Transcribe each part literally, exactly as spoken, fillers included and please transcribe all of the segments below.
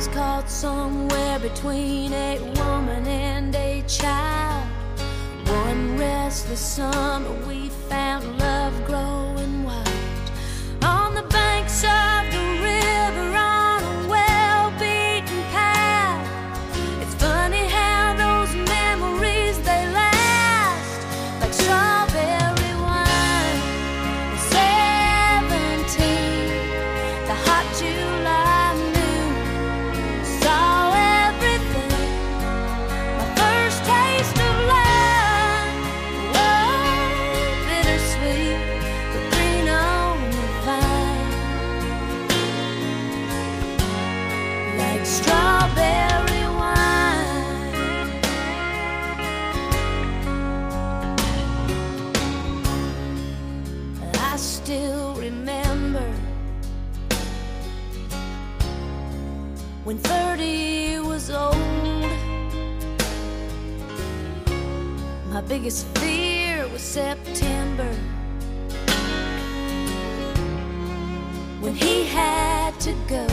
was caught somewhere between a woman and a child. One restless summer we found love growing wild on the banks of the river on a well-beaten path. It's funny how those memories, they last like strawberry wine. Seventeen, the hot July noon, saw everything. My first taste of love, oh, bittersweet, but green on the vine, like strawberry wine. I still remember when thirty was old. My biggest fear was September, when he had to go.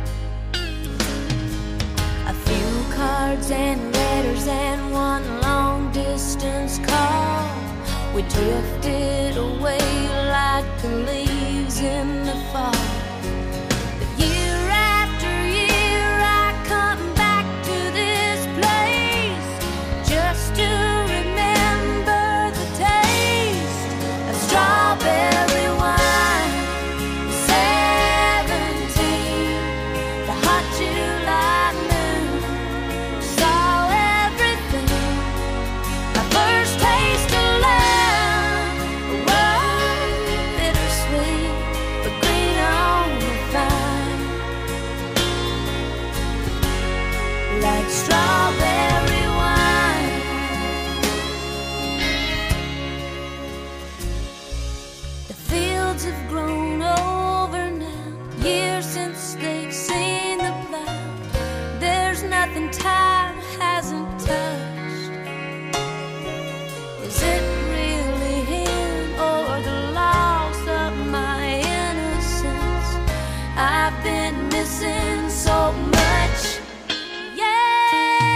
A few cards and letters and one long distance call. We drifted away like the leaves in the fall. But year after year I come back to this place just to remember the taste of strawberry wine. Seventeen, the hot July noon, saw everything. My first taste of love, oh, bittersweet, but green on the vine, like strawberry wine. The fields have grown over now, years since they've seen the plow. There's nothing time hasn't touched. Is it really him or the loss of my innocence? I've been missing so much. Yeah.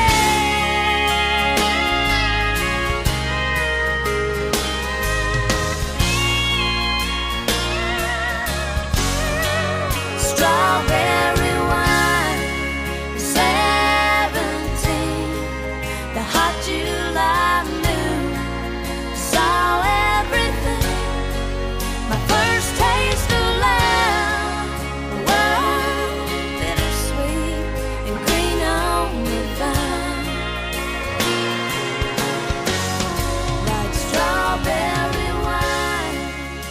Strawberry wine. Seventeen, the hot July noon, saw everything. My first taste of love, oh, bittersweet and green on the vine, like strawberry wine.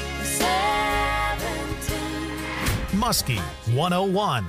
Seventeen. Muskie one oh one.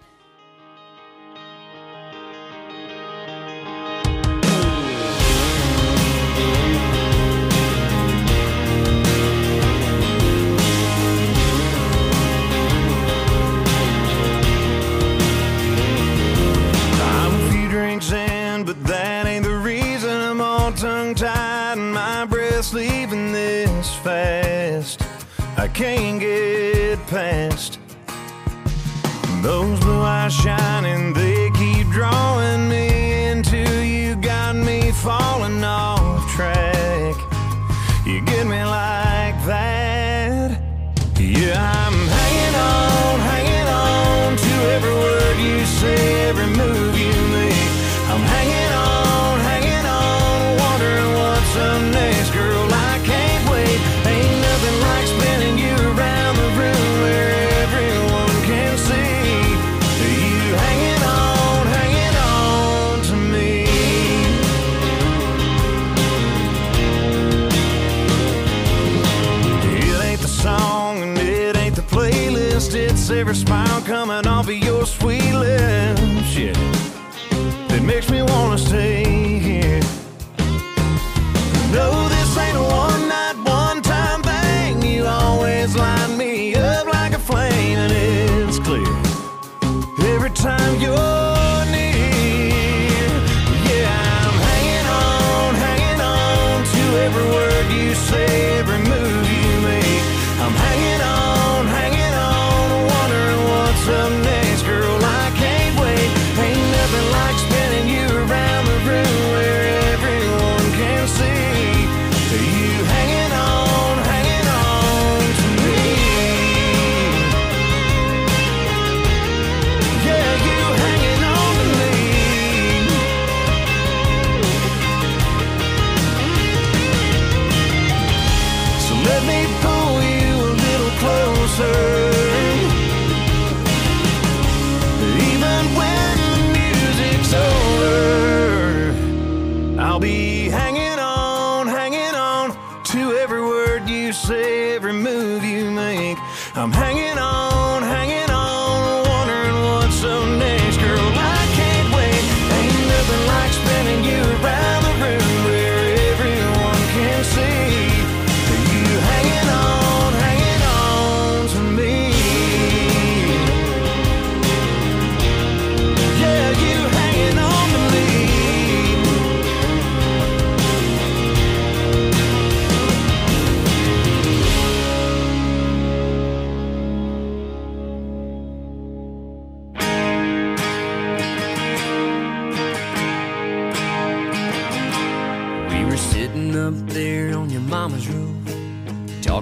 I'm a few drinks in, but that ain't the reason I'm all tongue-tied and my breath's leaving this fast. I can't get past those blue eyes shining, they keep drawing me into you, got me falling off track. You get me like that. Yeah, I'm hanging on, hanging on to every word you say, every move you make. I'm hanging on, hanging on, wondering what's up next. Girl, I can't wait. Ain't nothing like spinning you around the room where everyone can see you hanging on, hanging on to me. It ain't the song and it ain't the playlist, it's every smile coming off of your sweet lips, yeah, that makes me wanna stay here. No, this ain't a one night, one time thing. You always light me up like a flame, and it's clear every time you're near. Yeah, I'm hanging on, hanging on to every word you say, every move you make. I'm hanging on, hanging on, wondering what's up next. Girl, I can't wait.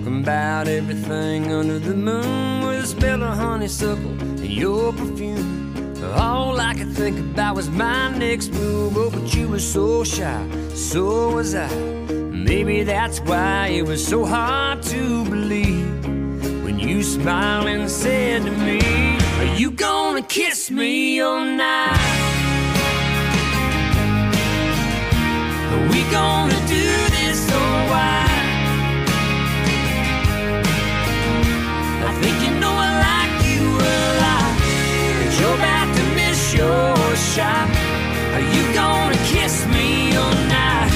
talking about everything under the moon with a smell of honeysuckle and your perfume. All I could think about was my next move. Oh, but you were so shy, so was I. Maybe that's why it was so hard to believe when you smiled and said to me, are you gonna kiss me all night? Are we gonna do this or why? I think you know I like you a lot, but you're about to miss your shot. Are you gonna kiss me all night?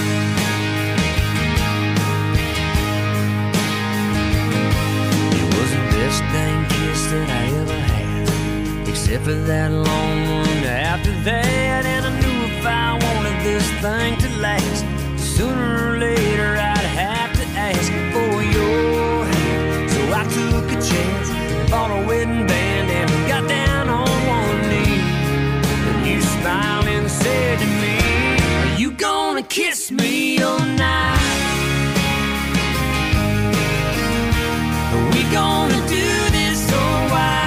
It was the best dang kiss that I ever had, except for that long one after that. And I knew if I wanted this thing to last, sooner or later I'd have to ask for your hand. So I took a chance, bought a wedding band, and got down on one knee. And you smiled and said to me, are you gonna kiss me all night? Are we gonna do this or why?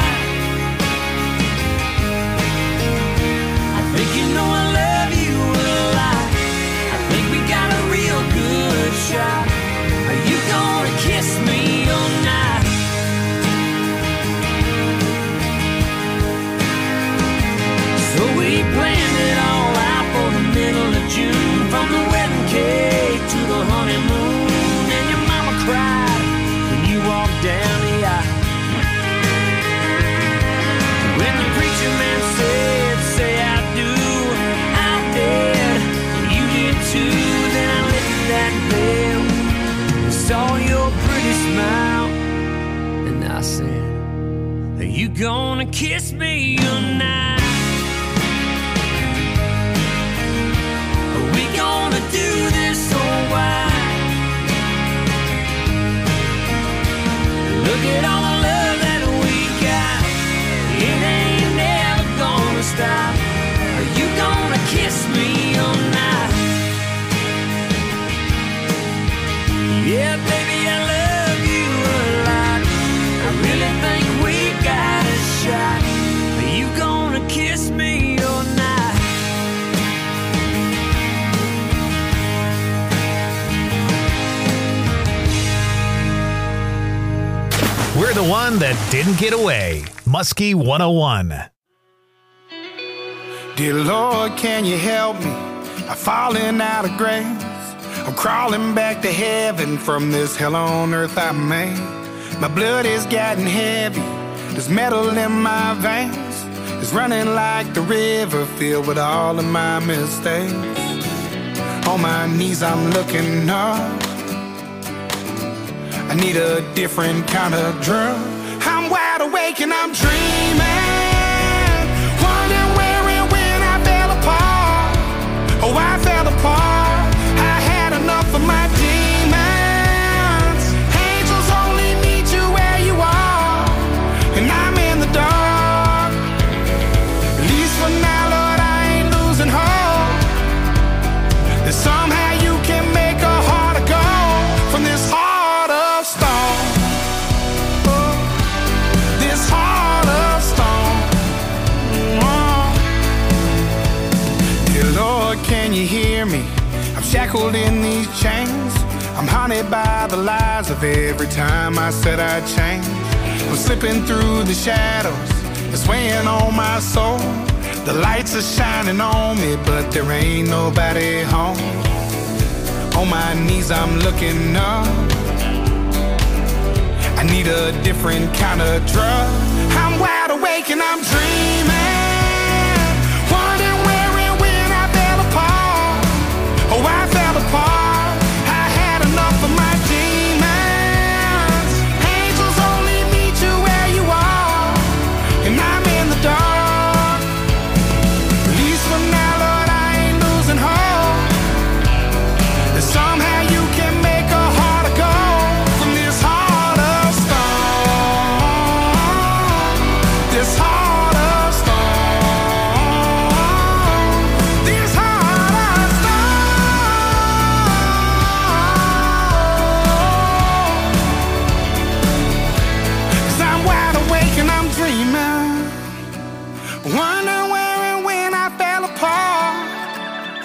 I think you know I love you a lot. I think we got a real good shot. Are you gonna kiss me all night? So we planned it all out for the middle of June, from the wedding cake to the honeymoon. And your mama cried when you walked down the aisle. When the preacher man said, say I do, I did, and you did too. Then I lifted that veil and saw your pretty smile, and I said, are you gonna kiss me all night? Are we gonna do this or why? Look at all the love that we got, it ain't never gonna stop. Are you gonna kiss me all night? Yeah, baby, I love you a lot. I really think we got a shot. Are you gonna kiss me all night? We're the one that didn't get away. Muskie one oh one. Dear Lord, can you help me? I'm falling out of grace. I'm crawling back to heaven from this hell on earth I made. My blood is getting heavy. There's metal in my veins. It's running like the river filled with all of my mistakes. On my knees I'm looking up. I need a different kind of drug. I'm wide awake and I'm dreaming, wondering where and when I fell apart. Oh, I fell apart. I had enough of my demons. Angels only meet you where you are, and I'm in the dark. At least for now, Lord, I ain't losing hope that somehow you can make a heart of gold from this heart of stone. Oh, this heart of stone. Oh. Dear Lord, can you hear me? I'm shackled in these chains. I'm haunted by the lies of every time I said I'd change. I'm slipping through the shadows, it's weighing on my soul. The lights are shining on me, but there ain't nobody home. On my knees I'm looking up. I need a different kind of drug. I'm wide awake and I'm dreaming, wondering where and when I fell apart. Oh, I fell apart. I had enough of my demons. Angels only meet you where you are, and I'm in the dark. At least for now, Lord, I ain't losing hope that somehow you can make a heart of gold from this heart of stone. This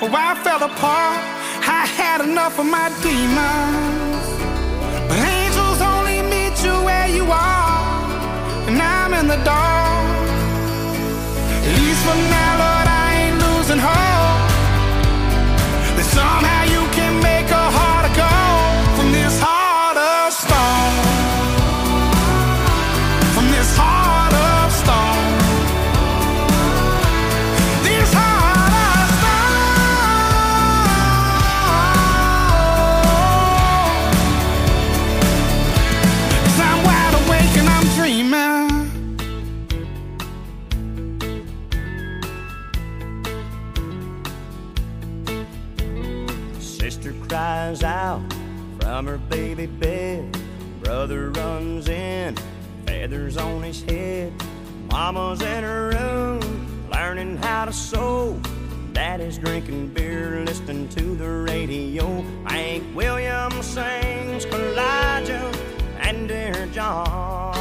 Oh, I fell apart. I had enough of my demons. But angels only meet you where you are, and I'm in the dark. At least for now, Lord, I ain't losing hope that somehow you can make a heart of gold from this heart of stone. From this heart of stone. This heart of stone. 'Cause I'm wide awake and I'm dreaming. Sister cries out from her baby bed. Brother runs in, feathers on his head. Mama's in her room, learning how to sew. Daddy's drinking beer, listening to the radio. Hank Williams sings Elijah and Dear John.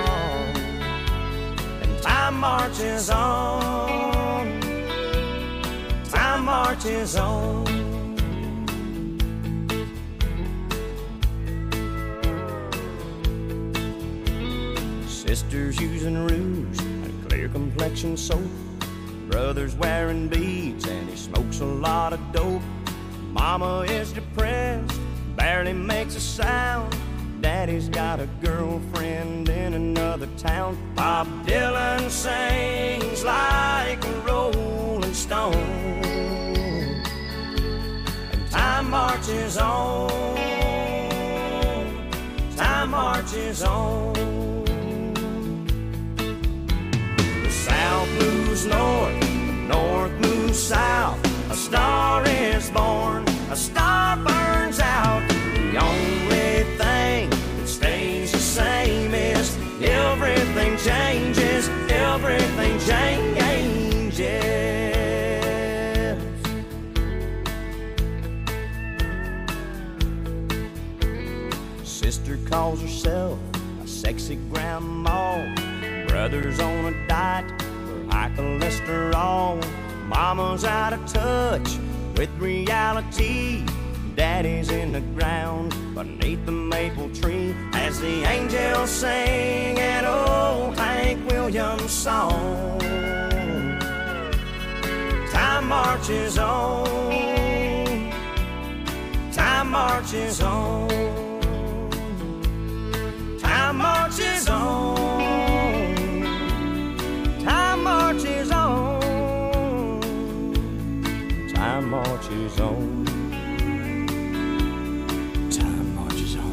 And time marches on, time marches on. Sisters using rouge and clear complexion soap. Brother's wearing beads and he smokes a lot of dope. Mama is depressed, barely makes a sound. Daddy's got a girlfriend in another town. Bob Dylan sings like a rolling stone. And time marches on, time marches on. South moves north, north moves south. A star is born, a star burns out. The only thing that stays the same is everything changes, everything changes. Sister calls herself a sexy grandma. Brother's on a diet for high cholesterol. Mama's out of touch with reality. Daddy's in the ground beneath the maple tree as the angels sing an old Hank Williams song. Time marches on, time marches on, time marches on. Time marches on, time marches on, time marches on.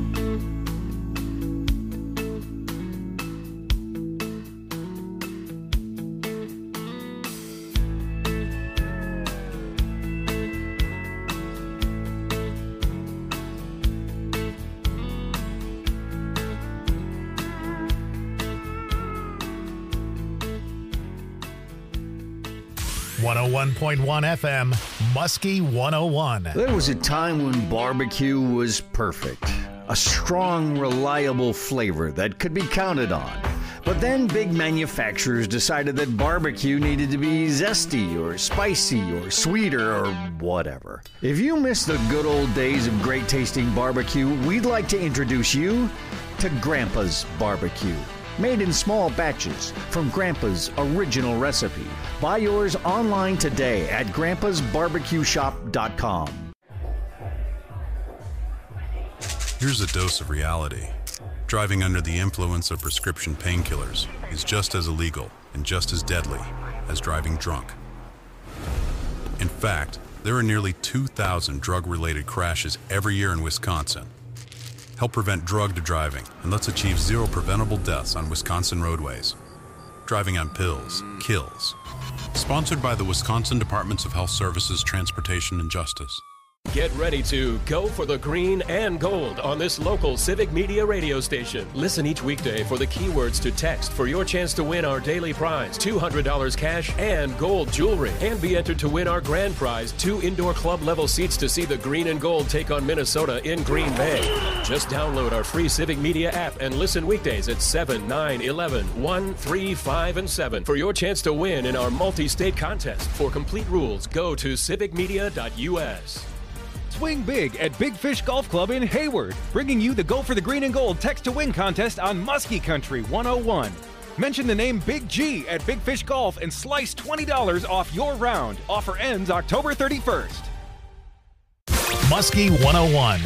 one oh one point one F M, Muskie one oh one. There was a time when barbecue was perfect. A strong, reliable flavor that could be counted on. But then big manufacturers decided that barbecue needed to be zesty or spicy or sweeter or whatever. If you miss the good old days of great tasting barbecue, we'd like to introduce you to Grandpa's Barbecue. Made in small batches from Grandpa's original recipe. Buy yours online today at grandpas barbecue shop dot com. Here's a dose of reality. Driving under the influence of prescription painkillers is just as illegal and just as deadly as driving drunk. In fact, there are nearly two thousand drug-related crashes every year in Wisconsin. Help prevent drug driving, and let's achieve zero preventable deaths on Wisconsin roadways. Driving on pills kills. Sponsored by the Wisconsin Departments of Health Services, Transportation, and Justice. Get ready to go for the green and gold on this local Civic Media radio station. Listen each weekday for the keywords to text for your chance to win our daily prize, two hundred dollars cash and gold jewelry. And be entered to win our grand prize, two indoor club level seats to see the green and gold take on Minnesota in Green Bay. Just download our free Civic Media app and listen weekdays at seven, nine, eleven, one, three, five, and seven for your chance to win in our multi-state contest. For complete rules, go to civic media dot u s. Swing big at Big Fish Golf Club in Hayward, bringing you the Go for the Green and Gold Text to Win contest on Muskie Country one oh one. Mention the name Big G at Big Fish Golf and slice twenty dollars off your round. Offer ends October thirty-first. Muskie one oh one.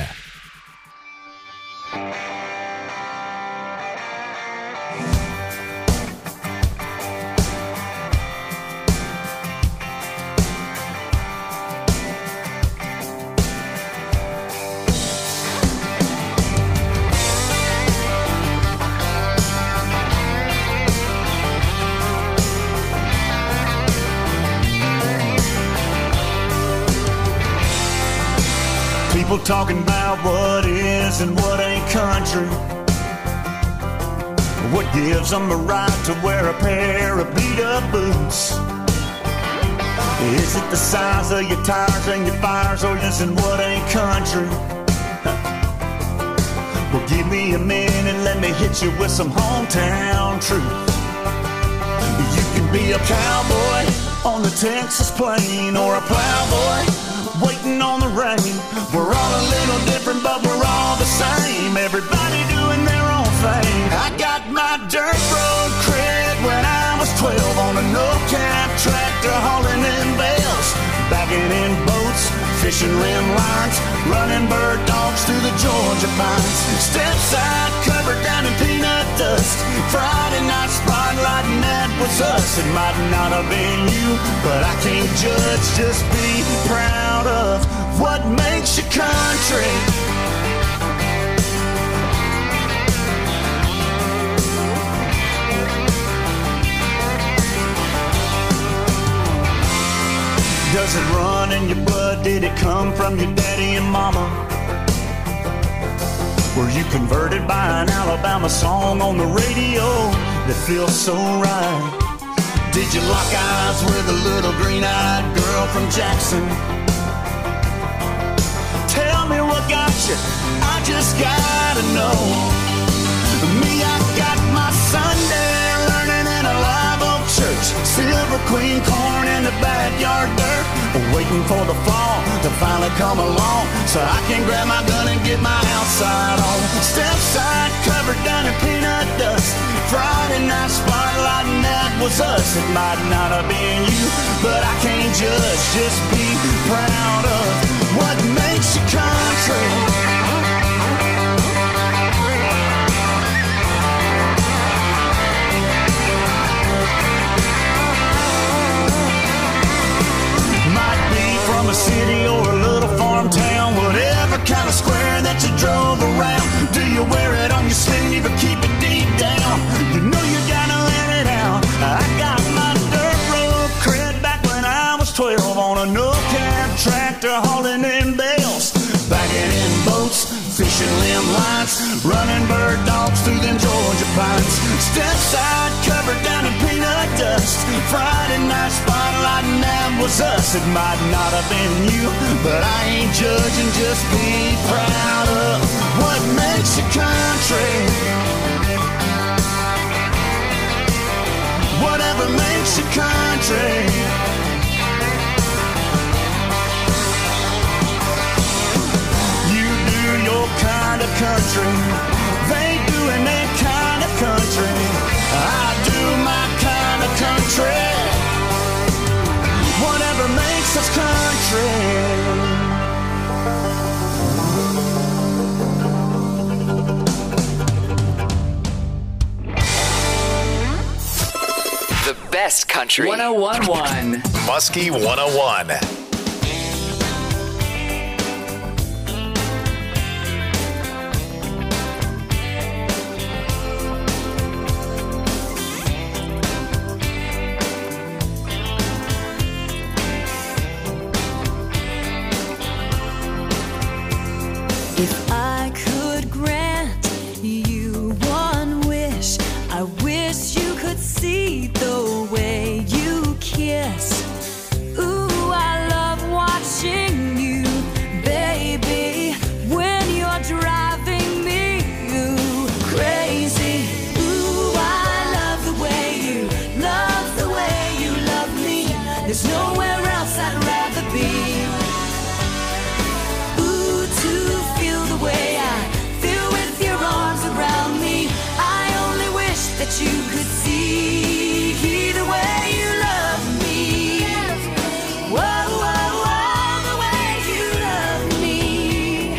People talking about what is and what ain't country. What gives them the right to wear a pair of beat-up boots? Is it the size of your tires and your fires, or is it what ain't country? Well, give me a minute and let me hit you with some hometown truth. You can be a cowboy on the Texas plain, or a plowboy waiting on the rain. We're all a little different, but we're all the same. Everybody doing their own thing. I got my dirt road cred when I was twelve on a no-cap tractor hauling in bales, bagging in boats, fishing rim lines, running bird dogs through the Georgia pines. Step side covered down in peanut dust. Friday night spotlight, and that was us. It might not have been you, but I can't judge. Just be proud of what makes you country. Does it run in your blood? Did it come from your daddy and mama? Were you converted by an Alabama song on the radio that feels so right? Did you lock eyes with a little green-eyed girl from Jackson? Tell me what got you, I just gotta know. Me, I got my Sunday learning in a live oak church. Silver Queen corn in the backyard dirt, waiting for the fall to finally come along, so I can grab my gun and get my outside on. Step side covered down in peanut dust. Friday night spotlight, and that was us. It might not have been you, but I can't judge. Just be proud of what makes you country. From a city or a little farm town, whatever kind of square that you drove around. Do you wear it on your sleeve or keep it deep down? You know you gotta let it out. I got my dirt road cred back when I was twelve on a no-cab tractor hauling in bales, bagging in boats, fishing limb lines, running bird dogs through them Georgia pines. Step side covered down in peanut dust. Friday night spotlight, and that was us. It might not have been you, but I ain't judging. Just be proud of what makes you country. Whatever makes you country. You do your kind of country. They doing their kind of country. I do my kind of country. Whatever makes us country. The best country. one oh one point one. Muskie one oh one. see the way you kiss. Ooh, I love watching you, baby, when you're driving me ooh, crazy. Ooh, I love the way you, love the way you love me. There's nowhere else I'd rather be. Ooh, to feel the way I feel with your arms around me. I only wish that you could see the way you love me. Whoa, whoa, whoa, the way you love me.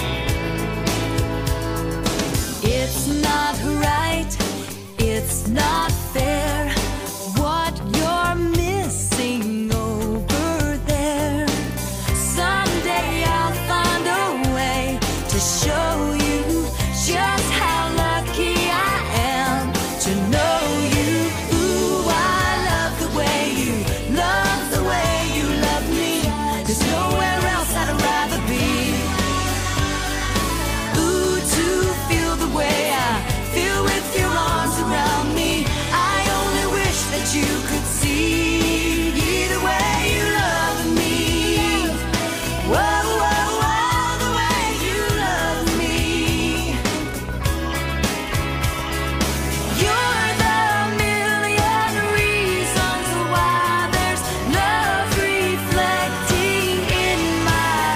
It's not right, it's not fair, what you're missing over there. Someday I'll find a way to show you just how lucky I am to know you. Ooh, I love the way you love the way you love me. There's nowhere else I'd rather be. Ooh, to feel the way I feel with your arms around me. I only wish that you could see the way you love me. Whoa, whoa, whoa, the way you love me. You're the million reasons why there's love reflecting in my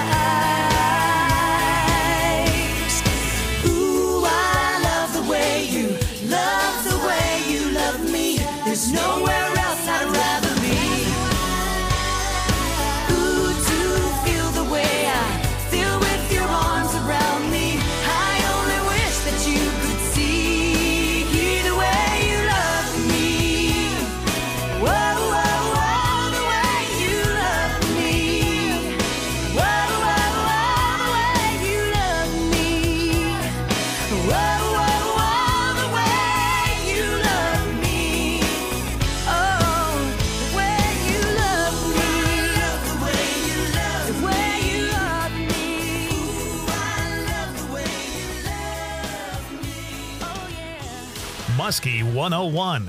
eyes. Ooh, I love the way you love the way you love me. There's nowhere else I'd rather be. Ooh, to feel the way I feel with your arms around me. I only wish that you could see the way you love me. Whoa, whoa, whoa, the way you love me. Whoa, whoa, whoa, the way you love me. Whoa, whoa, whoa, the way you love me. Oh, the way you love me. The way you love me. The way you love me. Ooh, I love the way you love me. Oh, yeah. Muskie one oh one.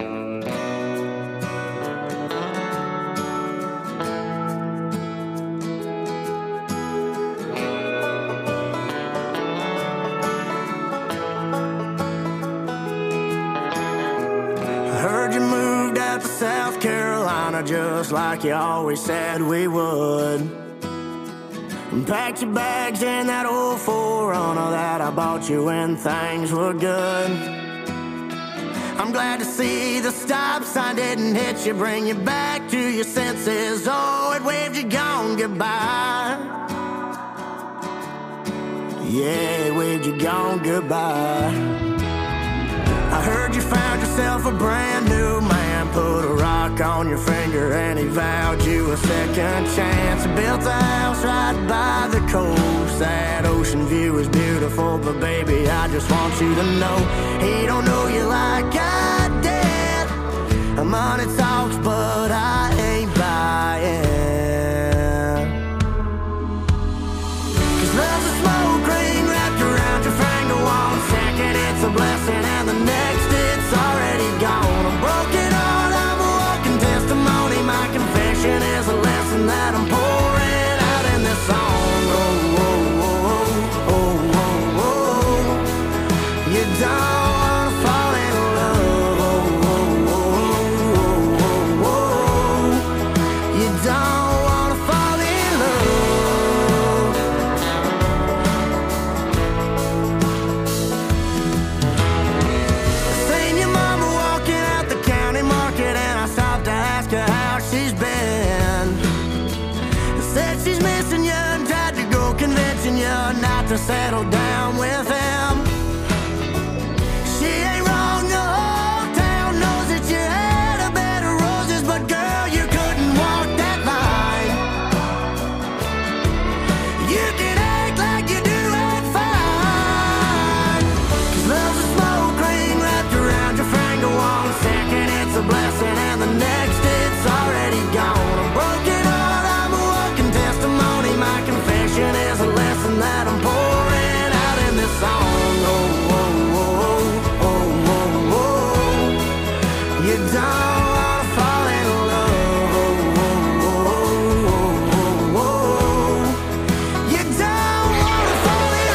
I heard you moved out to South Carolina just like you always said we would. And packed your bags in that old four runner that I bought you when things were good. I'm glad to see the stop sign didn't hit you, bring you back to your senses. Oh, it waved you gone goodbye. Yeah, it waved you gone goodbye. I heard you found yourself a brand new man, put a rock on your finger and he vowed you a second chance. He built a house right by the coast. That ocean view is beautiful, but baby, I just want you to know he don't know you like I did. Money talks, but I ain't buying. Cause love's a smoke ring wrapped around your finger. One second it's a blessing and the next it's already gone. A broken heart, I'm a walking testimony. My confession is a lesson that I'm pouring out in this song. Oh, oh, oh, oh, oh, oh. You don't wanna fall in love. Oh, oh, oh, oh, oh, oh. You don't wanna fall in love. Seen your mama walking out the county market and I stopped to ask her how she's been. Said she's missing you and tried to go convincing you not to settle down with him. She ain't wrong, the whole town knows that you had a bed of roses, but girl, you couldn't walk that line. You can act like you do it fine. Cause love's a smoke ring wrapped around your finger. One second it's a blessing and the next it's already gone. A broken heart, I'm a walking testimony. My confession is a lesson that I'm pouring out in this song. You don't wanna fall in love. Oh, oh, oh, oh, oh, oh. You don't wanna fall in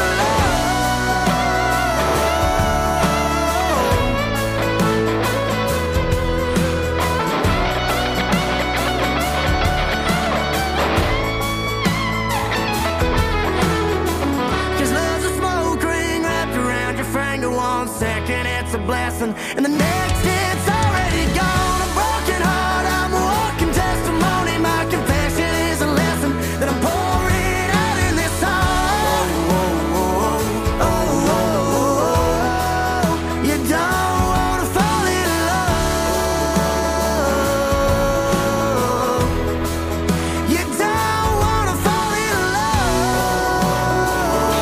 one second it's a blessing, and the next it's already gone. A broken heart, I'm a walking testimony. My confession is a lesson that I'm pouring out in this song. Oh, oh, oh, oh, oh, oh. You don't wanna fall in love. You don't wanna fall in love.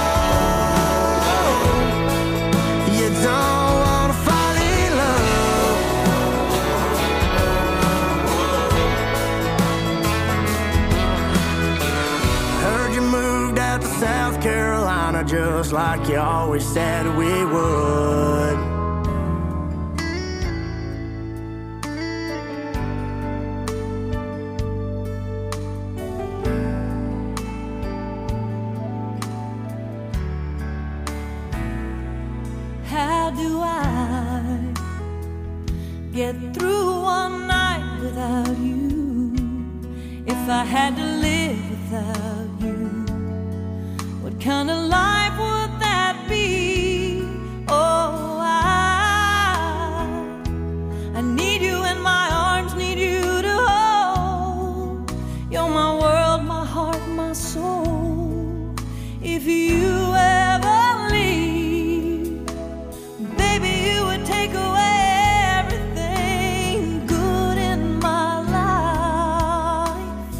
You don't wanna fall in love. Heard you moved out to South Carolina just like you always said we would. How do I get through one night without you? If I had to live without you, what kind of life would that be? Oh, I, I need you in my arms, need you to hold. You're my world, my heart, my soul. If you ever leave, baby, you would take away everything good in my life.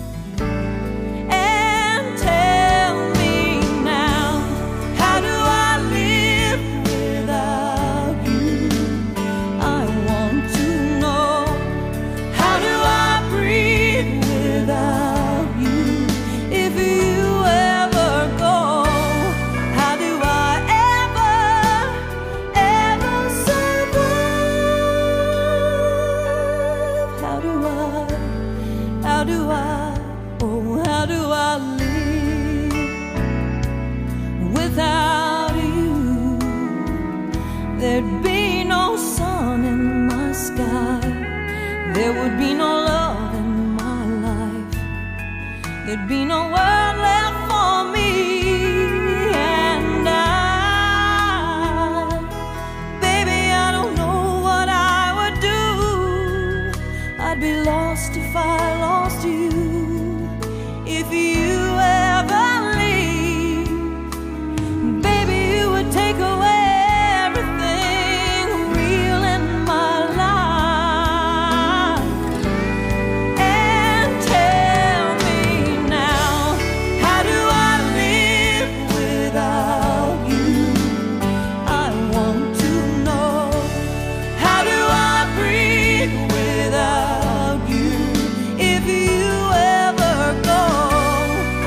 And tell me now, how do I live without you? I want to know, how do I breathe without you? If you ever go, how do I ever, ever survive? How do I, how do I, oh, how do I live without you? There'd be no sun in my sky. There would be no love in my life. There'd be no world left for me. And I, baby, I don't know what I would do. I'd be lost if I lost you. If you ever leave, baby, you would take away everything real in my life. And tell me now, how do I live without you? I want to know, how do I breathe without you? If you ever go,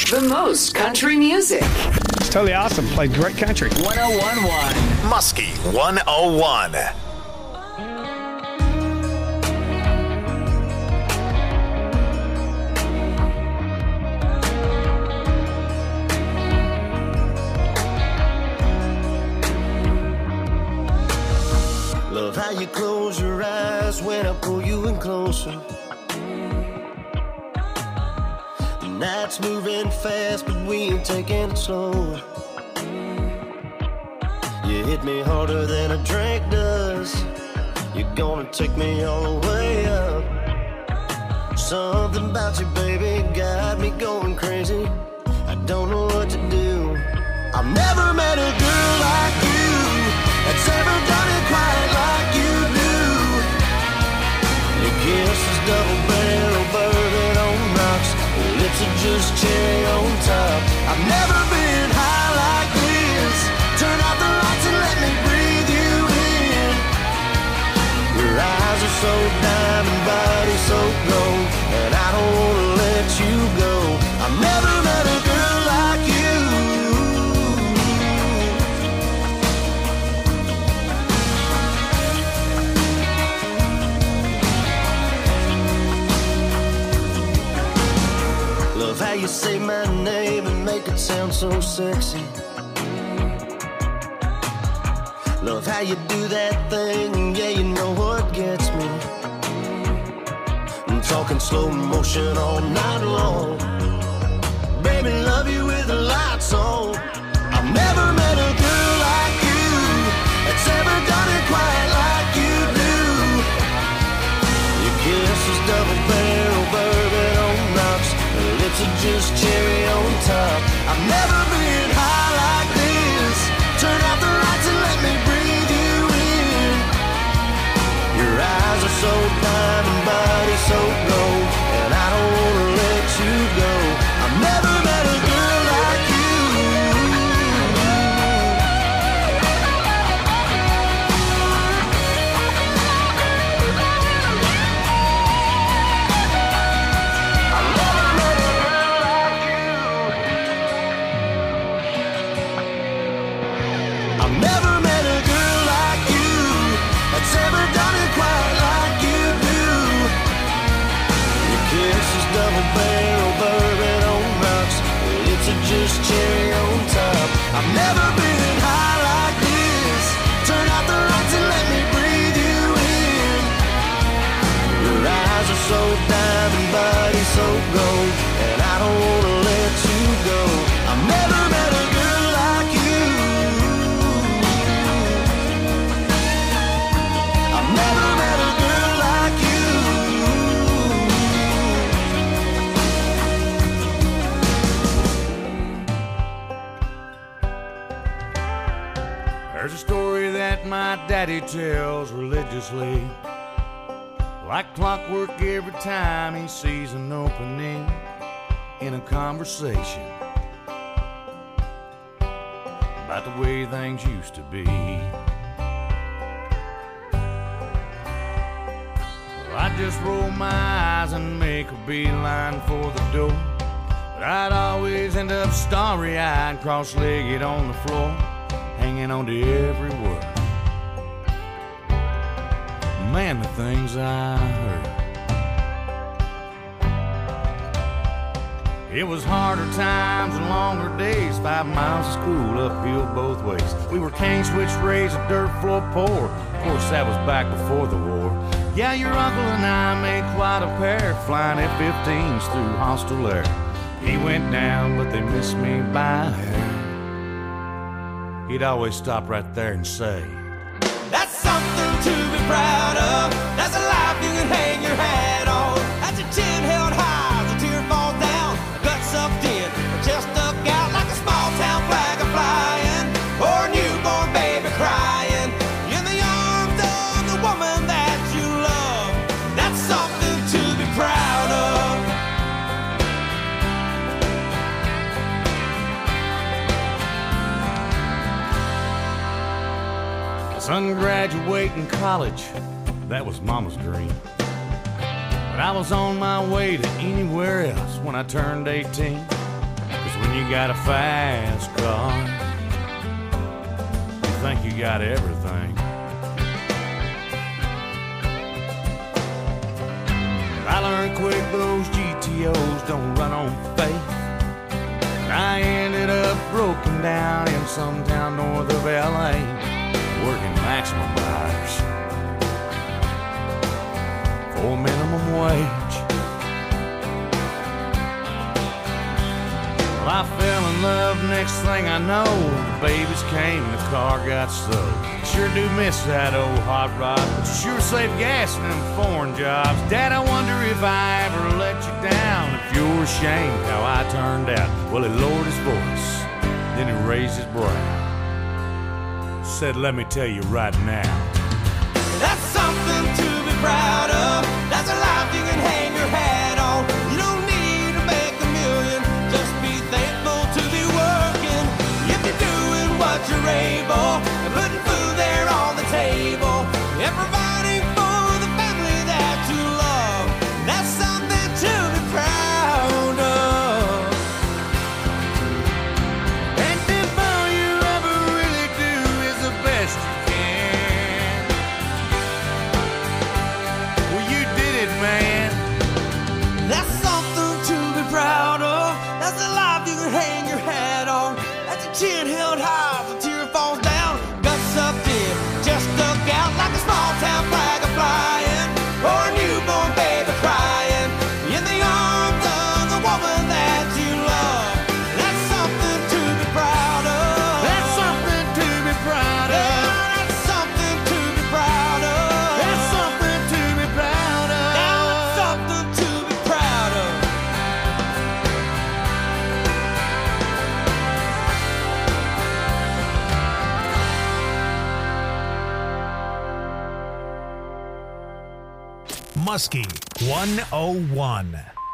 The most country music. It's totally awesome. Played great country. one oh one point one. Muskie one oh one. Love how you close your eyes when I pull you in closer. The night's moving fast, but we ain't taking it slow. You hit me harder than a drink does. You're gonna take me all the way up. Something about you, baby, got me going crazy. I don't know what to do. I've never met a girl like you that's ever done it quite like you do. Your kiss is double barrel bourbon on rocks. Your lips are just cherry on top. I've never been high like this. Turn out the lights and let me breathe you in. Your eyes are so diamond, body so gold, and I don't wanna let you go. I've never met a girl like you. Love how you say my name and make it sound so sexy. Love how you do that thing, yeah, you know what gets me. I'm talking slow motion all night long. Baby, love you with the lights on. I've never met a girl like you that's ever done it quite like you do. Your kiss is double barrel bourbon on rocks. Your lips are just cherry on top. I've never been high like this. Turn out the lights and let me breathe you in. Your eyes are so diamond, body so gold, and I don't wanna let you go. I've never met a girl like you. I've never met a girl like you that's ever done it quite like you do. Your kiss is double barrel bourbon on rocks. Your lips are just cherry on top. I've never been high like this. Turn out the lights and let me breathe you in. Your eyes are so diamond, body so gold, and I don't wanna let you go. I've never met a girl like you. I've never met a girl like you. There's a story that my daddy tells religiously, like clockwork every time he sees an opening in a conversation about the way things used to be. Well, I'd just roll my eyes and make a beeline for the door, but I'd always end up starry-eyed, cross-legged on the floor, hanging on to every word. Man, the things I heard. It was harder times and longer days, five miles of school uphill both ways. We were cane switch raised, a dirt floor poor. Of course, that was back before the war. Yeah, your uncle and I made quite a pair, flying F fifteens through hostile air. He went down, but they missed me by a hair. He'd always stop right there and say, "That's something to be proud of. That's a life you can hang your hat on. That's your chin held high as a tear falls down. A gut sucked in, a chest stuck out like a small town flag a flying, or a newborn baby crying in the arms of the woman that you love. That's something to be proud of." Son graduating college, that was Mama's dream. But I was on my way to anywhere else when I turned eighteen. when you got a fast car. You think you got everything. I learned quick those G T Os don't run on faith. I ended up broken down in some town north of L A, working maximum hours for minimum wage. Well, I fell in love, next thing I know, the babies came and the car got stowed. Sure do miss that old hot rod, but you sure save gas in them foreign jobs. Dad, I wonder if I ever let you down, if you're ashamed how I turned out. Well, he lowered his voice, then he raised his brow, said, let me tell you right now, that's something to be proud of. That's a life you can hang your hat on. You don't need to make a million, just be thankful to be working. If you're doing what you're able, and putting food there on the table, and providing for the family that you love, that's something to be proud of. and if all you ever really do is the best you can, well, you did it, man. That's something to be proud of. That's a life you can hang your hat on. That's your chin held high as a tear falls down. Guts up deep, just stuck out like a small town flag a flying, or a newborn baby crying in the arms of the woman that you love. That's something to be proud of. That's something to be proud of. Yeah, that's something to be proud of. That's something to be proud of. That's something to be proud of. Muskie one oh one.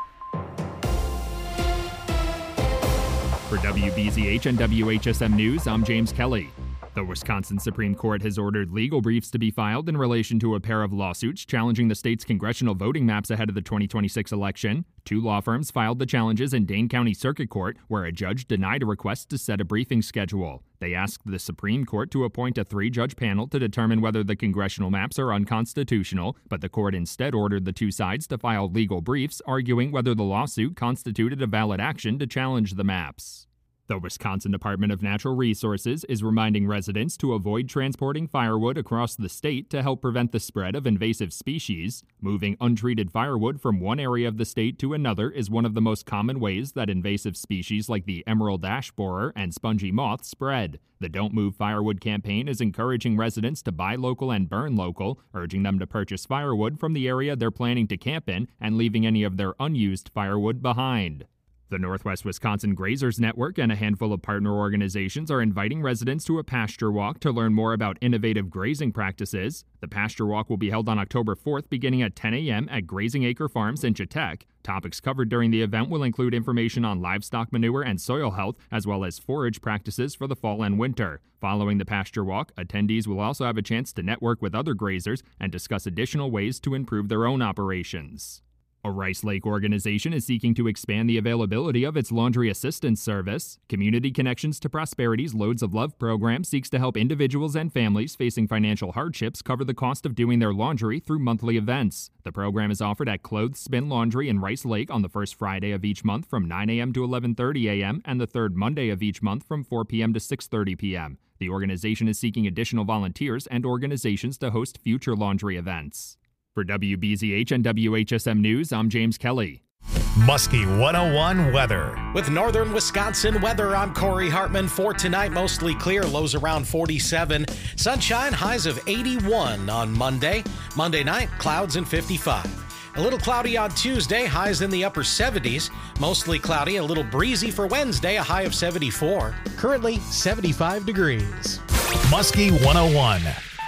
For W B Z H and W H S M News, I'm James Kelly. The Wisconsin Supreme Court has ordered legal briefs to be filed in relation to a pair of lawsuits challenging the state's congressional voting maps ahead of the twenty twenty-six election. Two law firms filed the challenges in Dane County Circuit Court, where a judge denied a request to set a briefing schedule. They asked the Supreme Court to appoint a three-judge panel to determine whether the congressional maps are unconstitutional, but the court instead ordered the two sides to file legal briefs arguing whether the lawsuit constituted a valid action to challenge the maps. The Wisconsin Department of Natural Resources is reminding residents to avoid transporting firewood across the state to help prevent the spread of invasive species. Moving untreated firewood from one area of the state to another is one of the most common ways that invasive species like the emerald ash borer and spongy moth spread. The Don't Move Firewood campaign is encouraging residents to buy local and burn local, urging them to purchase firewood from the area they're planning to camp in and leaving any of their unused firewood behind. The Northwest Wisconsin Grazers Network and a handful of partner organizations are inviting residents to a pasture walk to learn more about innovative grazing practices. The pasture walk will be held on October fourth beginning at ten a.m. at Grazing Acre Farms in Chautauqua. Topics covered during the event will include information on livestock manure and soil health, as well as forage practices for the fall and winter. Following the pasture walk, attendees will also have a chance to network with other grazers and discuss additional ways to improve their own operations. A Rice Lake organization is seeking to expand the availability of its laundry assistance service. Community Connections to Prosperity's Loads of Love program seeks to help individuals and families facing financial hardships cover the cost of doing their laundry through monthly events. The program is offered at Clothespin Laundry in Rice Lake on the first Friday of each month from nine a.m. to eleven thirty a.m. and the third Monday of each month from four p.m. to six thirty p.m. The organization is seeking additional volunteers and organizations to host future laundry events. For W B Z H and W H S M News, I'm James Kelly. Muskie one oh one weather. With northern Wisconsin weather, I'm Corey Hartman. For tonight, mostly clear, lows around forty-seven. Sunshine, highs of eighty-one on Monday. Monday night, clouds and fifty-five. A little cloudy on Tuesday, highs in the upper seventies. Mostly cloudy, a little breezy for Wednesday, a high of seventy-four. Currently, seventy-five degrees. Muskie one oh one.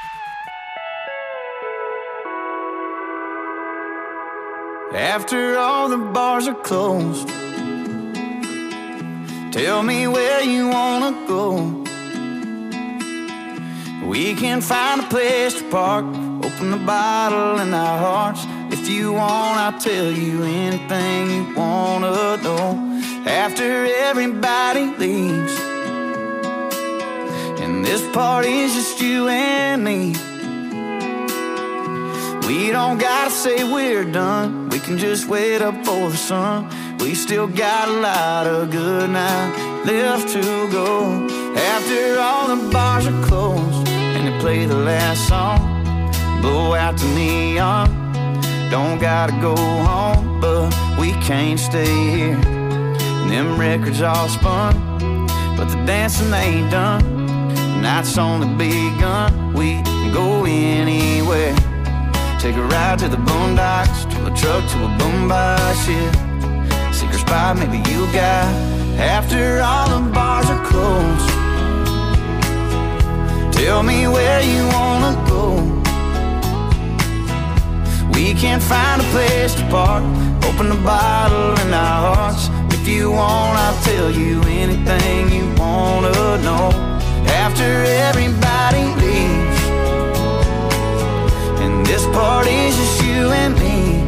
After all the bars are closed, tell me where you wanna go. We can find a place to park, open the bottle in our hearts. If you want, I'll tell you anything you wanna know. After after everybody leaves. And this party's just you and me. We don't gotta say we're done, we can just wait up for the sun. We still got a lot of good night left to go. After all the bars are closed and they play the last song, blow out the neon. Don't gotta go home, but we can't stay here. And them records all spun, but the dancing ain't done. The night's only begun, we can go anywhere. Take a ride to the boondocks, to a truck, to a boombox, yeah. Secret spot maybe you got, after all the bars are closed. Tell me where you wanna go. We can't find a place to park, open a bottle in our hearts. If you want, I'll tell you anything you wanna know. After everybody leaves, and this party's just you and me.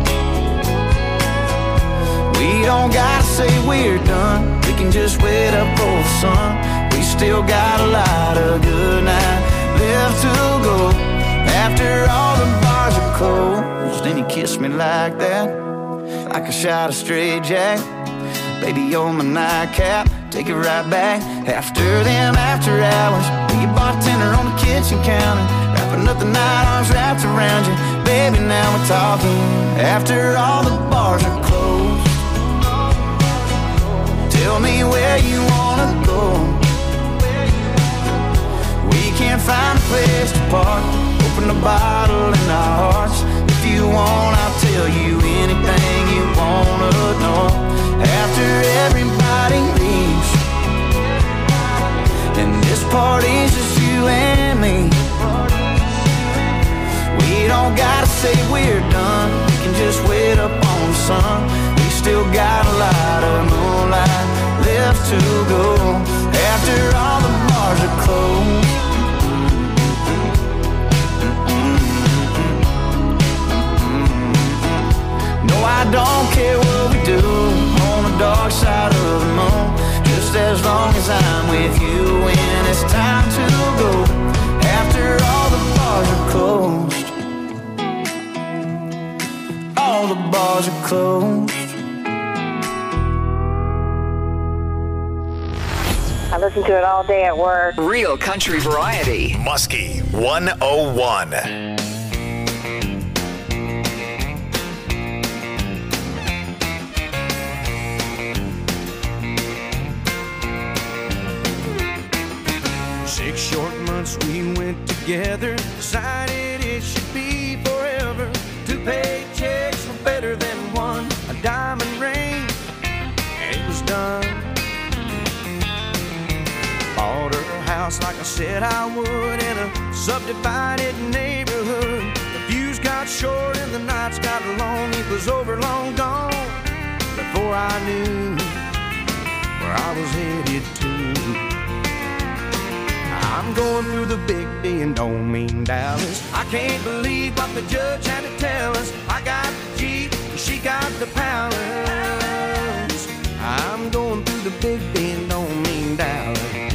We don't gotta say we're done, we can just wait up for the sun. We still got a lot of good night left to go. After all the bars are closed, and you kiss me like that, like a shot of straight jack. Baby, you're my nightcap, take it right back. After them after hours, be a bartender on the kitchen counter, wrapping up the night, arms wrapped around you. Baby, now we're talking. After all the bars are closed, tell me where you wanna go. We can't find a place to park, open a bottle in our hearts. If you want, I'll tell you anything you wanna know. After everybody leaves, and this party's just you and me. We don't gotta say we're done, we can just wait up on the sun. We still got a lot of moonlight left to go. After all the bars are closed, no, I don't care what we do on the dark side of the moon, just as long as I'm with you when it's time to go. After all the bars are closed, all the bars are closed. I listen to it all day at work. Real country variety. Muskie one oh one. Six short months we went together, decided it should be forever. Two paychecks were better than one, a diamond ring, and it was done. Bought her a house like I said I would, in a subdivided neighborhood. The views got short and the nights got long, it was over long gone before I knew where I was headed to. I'm going through the big D and don't mean Dallas. I can't believe what the judge had to tell us. I got the Jeep, she got the palace. I'm going through the big D and don't mean Dallas.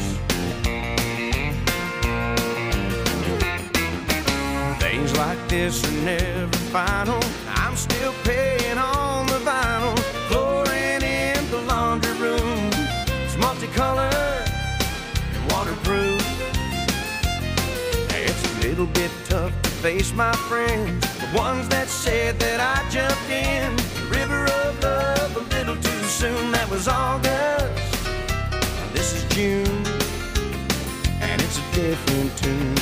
Things like this are never final. I'm still paying on the vinyl. Flooring in the laundry room, it's multicolored and waterproof. A little bit tough to face my friends, the ones that said that I jumped in the river of love a little too soon. That was August, this is June, and it's a different tune.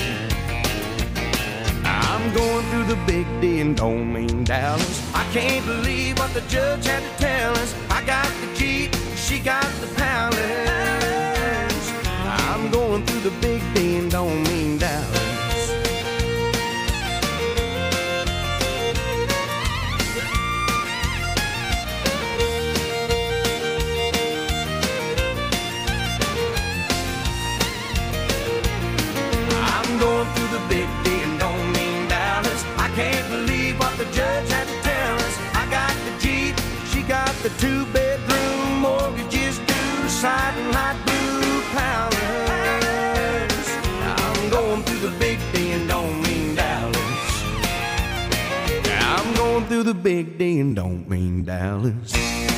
I'm going through the big D and don't mean Dallas. I can't believe what the judge had to tell us. I got the Jeep, she got the palace. I'm going through the big D and don't mean Dallas. Going through the big D and don't mean Dallas. I can't believe what the judge the two-bedroom mortgage is due. sight and light blue palace. I'm going through the big D and don't mean Dallas. I'm going through the big D and don't mean Dallas.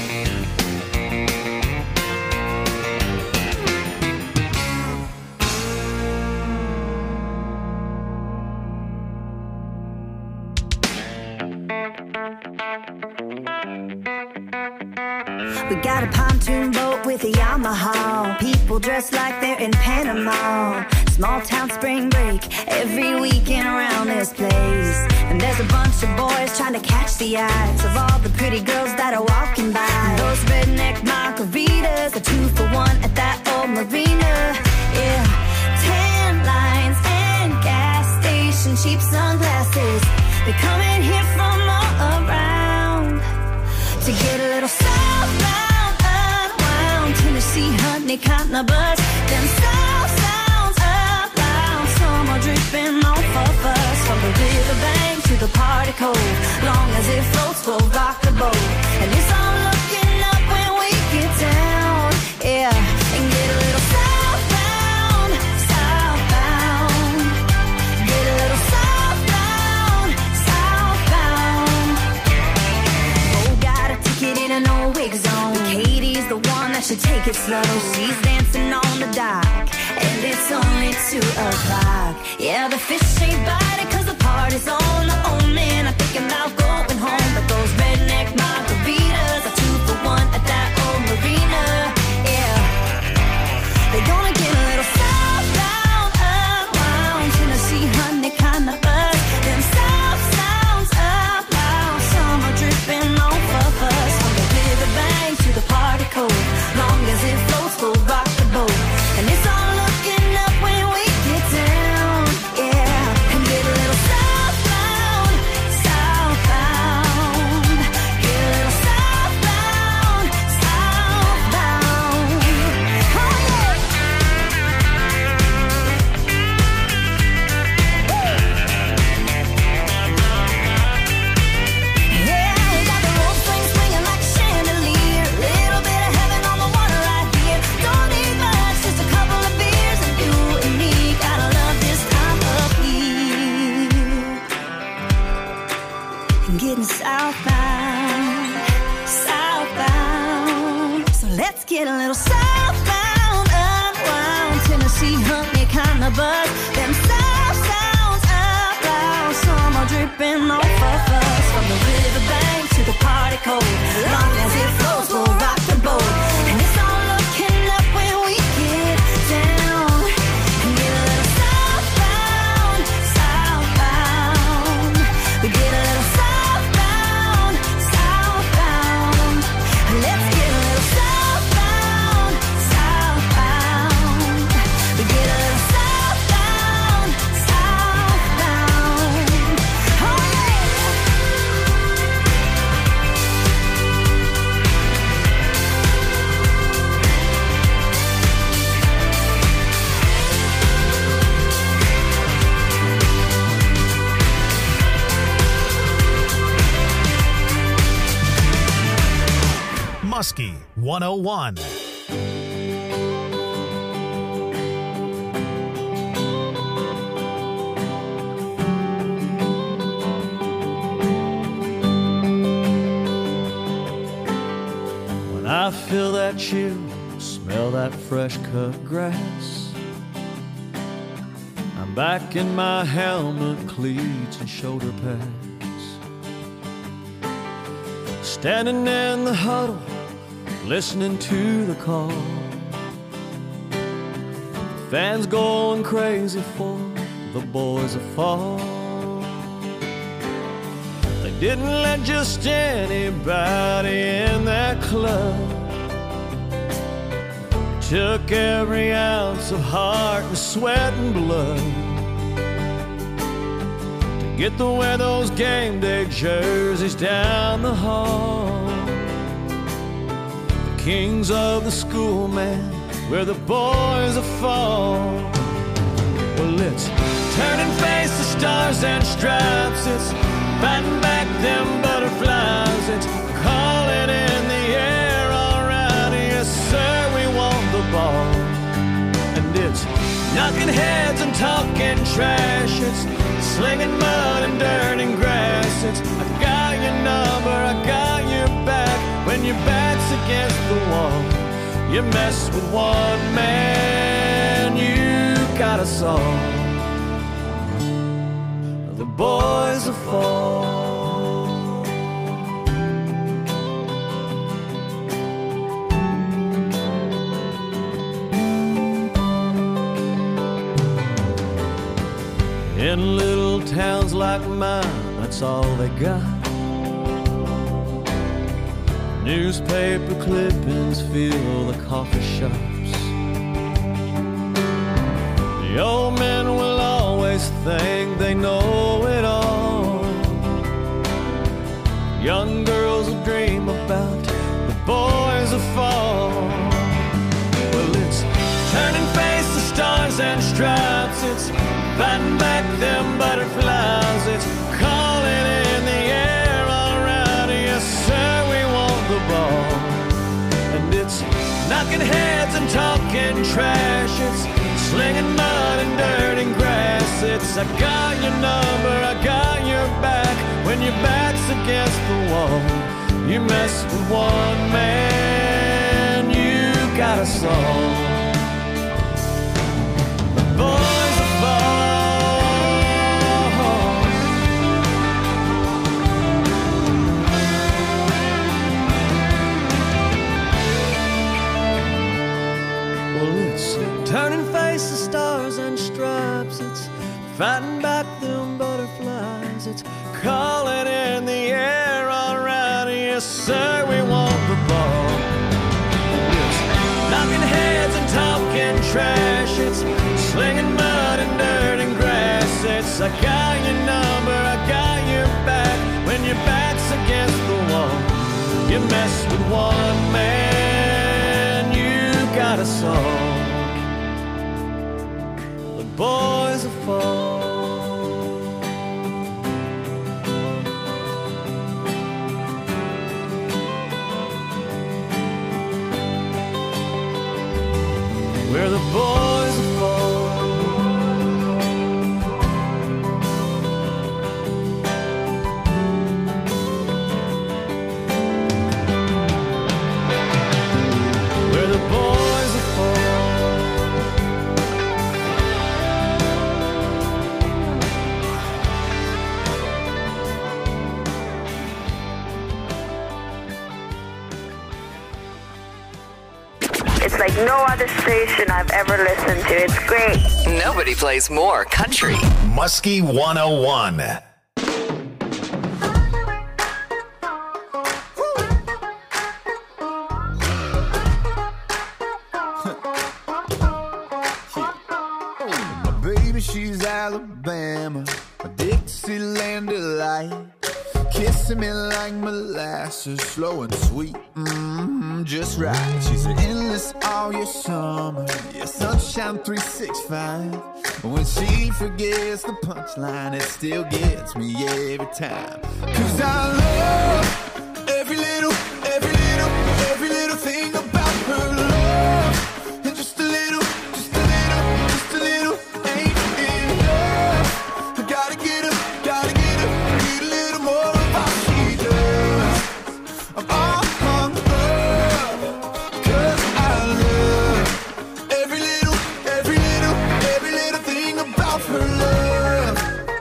We got a pontoon boat with a Yamaha. People dressed like they're in Panama. Small town spring break every weekend around this place. And there's a bunch of boys trying to catch the eyes of all the pretty girls that are walking by. Those redneck margaritas are two for one at that old marina. Yeah, tan lines and gas station cheap sunglasses. They're coming here from all around to get a little southbound, unwound. Tennessee, honey, cotton, a bus. Them south sounds up loud. Some are dripping off of us. From the riverbank to the party cove. Long as it floats, we'll rock the boat. And it's all looking up when we get down. Yeah, and get a little southbound, southbound. Get a little southbound, southbound. Oh, got a ticket in an old wig zone. Katie's the one that should take it slow. She's dancing on the dock, and it's only two o'clock. Yeah, the fish ain't biting cause the party's on. The old man, I'm thinking about going home. But those redneck margaritas are two for one at that old marina. Yeah, they're gonna get a little southbound, unwound. Tennessee, honey, kinda buzz. Them south sounds up loud. Some are dripping off of us. From the riverbank to the party cove. Long as it floats, we'll rock the boat. And it's all looking up when we get down. Yeah, and get a little southbound, southbound. Get a little southbound, southbound. Oh yeah. Yeah, we got the road swing swinging like a chandelier. Little bit of heaven on the water right here. Don't need much, just a couple of beers and you and me. Gotta love this time of year. And getting southbound, southbound. So let's get a little southbound, unwound. Tennessee, honey, kinda buzz. Them south sounds up loud. Some are dripping off of us. From the riverbank to the party cove. Long as it flows, we'll rock the boat. And it's all looking up when we get down. And get a little southbound, southbound. We get a little southbound, southbound. Let's get a little southbound, southbound. We get a little southbound, southbound. Oh yeah. Muskie one oh one. When I feel that chill, smell that fresh cut grass, I'm back in my helmet, cleats, and shoulder pads. Standing in the huddle, listening to the call. Fans going crazy for the boys that fall. They didn't let just anybody in that club. Took every ounce of heart and sweat and blood to get to wear those game day jerseys down the hall. The kings of the school, man, where the boys are fall. Well, it's turn and face the stars and stripes. It's batting back them butterflies. It's calling in the air, all right. Yes, sir, we won't knocking heads and talking trash. It's slinging mud and dirt and grass. It's I got your number, I got your back. When your back's against the wall, you mess with one man, you got us all. The boys will fall. In little towns like mine, that's all they got. Newspaper clippings fill the coffee shops. The old men will always think they know it all. Young girls will dream about the boys will fall. Well, it's turning face to stars and stripes. It's fighting back them butterflies. It's calling in the air all around. Yes, sir, we want the ball. And it's knocking heads and talking trash. It's slinging mud and dirt and grass. It's I got your number, I got your back. When your back's against the wall, you mess with one man, you got us all. The boys will fall. Well, it's turning faces, stars and stripes. It's fighting back them butterflies. It's calling in the air all around. Yes, sir, we want the ball. It's knocking heads and talking trash. It's slinging mud and dirt and grass. It's I got your number, I got your back. When your back's against the wall, you mess with one man, you got us all. The boys will fall. Where the boys will fall. Where the boys will fall. It's like no other station I've ever listened to. It's great. Nobody plays more country. Muskie one oh one. My baby, she's Alabama, a Dixieland delight. Kissing me like molasses, slow and sweet, mm-hmm, just right. She's an endless all year summer, yeah, sunshine three sixty-five. When she forgets the punchline, it still gets me every time. Cause I love every little, every little, every little thing about her love. And just a little, just a little, just a little ain't enough. I gotta get her, gotta get her, need a little more. I'm all hung up, cause I love every little, every little, every little thing about her love.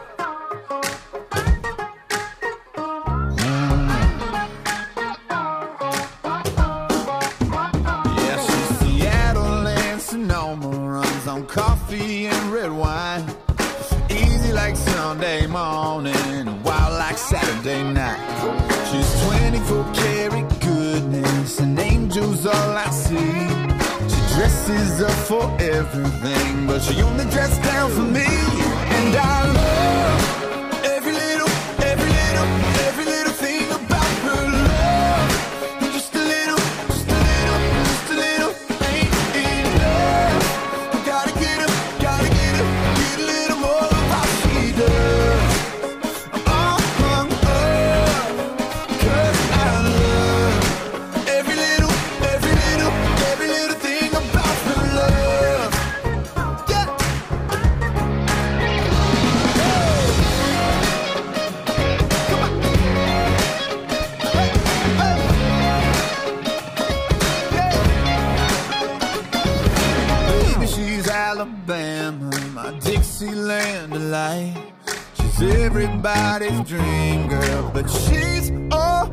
Yeah, she's Seattle and Sonoma, runs on coffee and red wine. Easy like Sunday morning, wild like Saturday night. She's twenty-four karat goodness, and angels all I see. She dresses up for everything, but she only dressed down for me. And I love every little, every little, every little thing about her love. And just a little, just a little, just a little ain't enough. I gotta get her, gotta get her, get a little more of how she does. I'm all hung up. Every little, every little, every little thing about her love. Yeah. Disneyland delight. She's everybody's dream girl, but she's all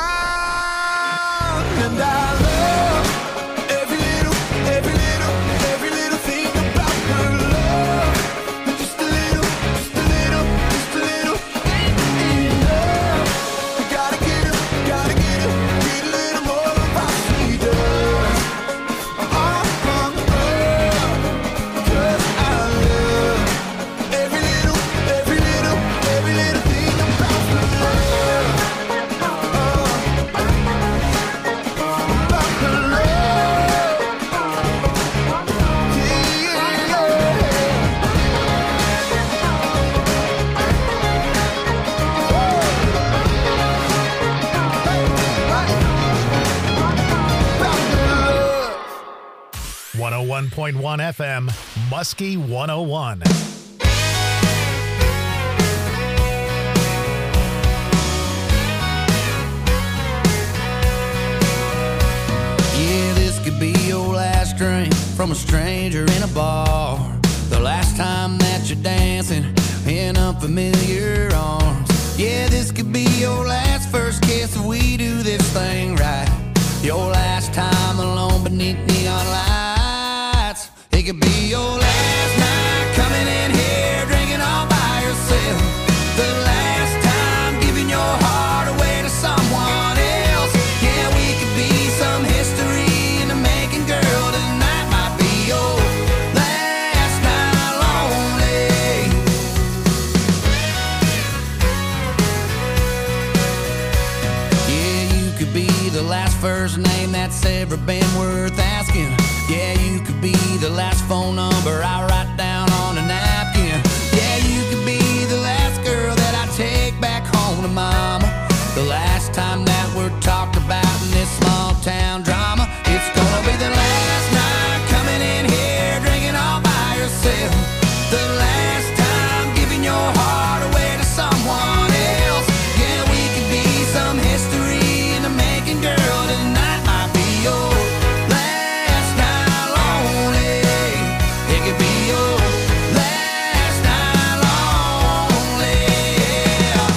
mine. And I love every little, every little, every little thing about her love. Just a little, just a little, just a little love. I gotta get her, gotta get her, get a little more of how she does. Uh, uh, uh, 'cause I love every little, every little, every little thing about her love. About her love. one oh one point one F M, Muskie one oh one. Yeah, this could be your last drink from a stranger in a bar. The last time that you're dancing in unfamiliar arms. Yeah, this could be your last first kiss if we do this thing right. Your last time alone beneath neon lights. It could be your last night coming in here drinking all by yourself. The last time giving your heart away to someone else. Yeah, we could be some history in the making, girl. Tonight might be your last night lonely. Yeah, you could be the last first name that's ever been worth asking. Yeah, you could be the last phone number I write down on a napkin. Yeah, you could be the last girl that I take back home to mama. The last time that we're talked about in this small town drama. It's gonna be the last night coming in here drinking all by yourself. The last time giving your heart away to someone else. Yeah, we could be some history in the making, girl. Tonight might be your last night lonely. It could be your last night lonely. Yeah.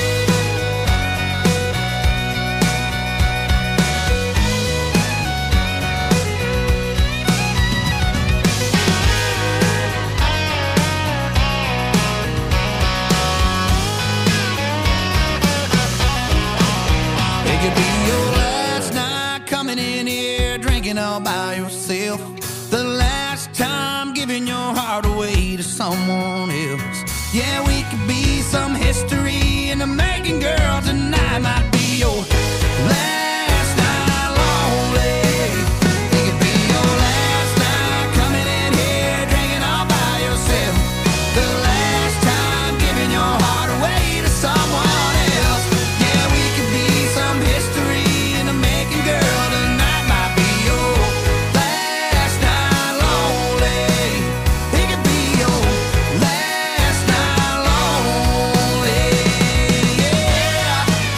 It could be your last night coming in here drinking all by yourself. The last time giving your heart away to someone else. Yeah, we could be some history in the making, girl. Tonight might be your last night lonely. It could be your last night coming in here drinking all by yourself. The last time giving your heart away to someone else. Yeah, we could be some history in the making, girl. Tonight might be your last night lonely. It could be your last night lonely. Yeah.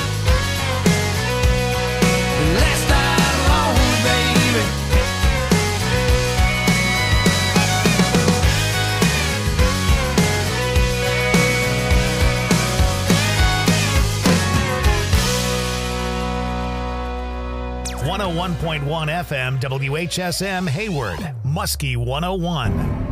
Last night lonely, baby. one oh one point one F M, W H S M, Hayward, Muskie one oh one.